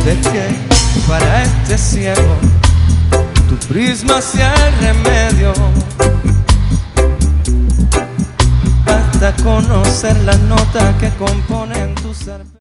Sé que para este ciego tu prisma sea el remedio. Basta conocer las notas que componen tu ser.